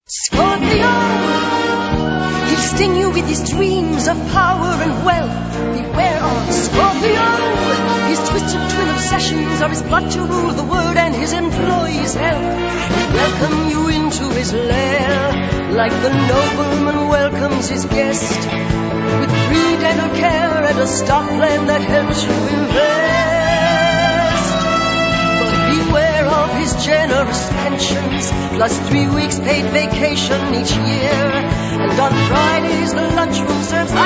Scorpio, he'll sting you with his dreams of power and wealth. Beware of Scorpio, his twisted twin obsessions are his plot to rule the world and his employees' health. He'll welcome you into his lair, like the nobleman welcomes his guest, with free dental care and a stock plan that helps you invest. But beware of his generous pensions, plus 3 weeks paid vacation each year. And on Fridays the lunchroom serves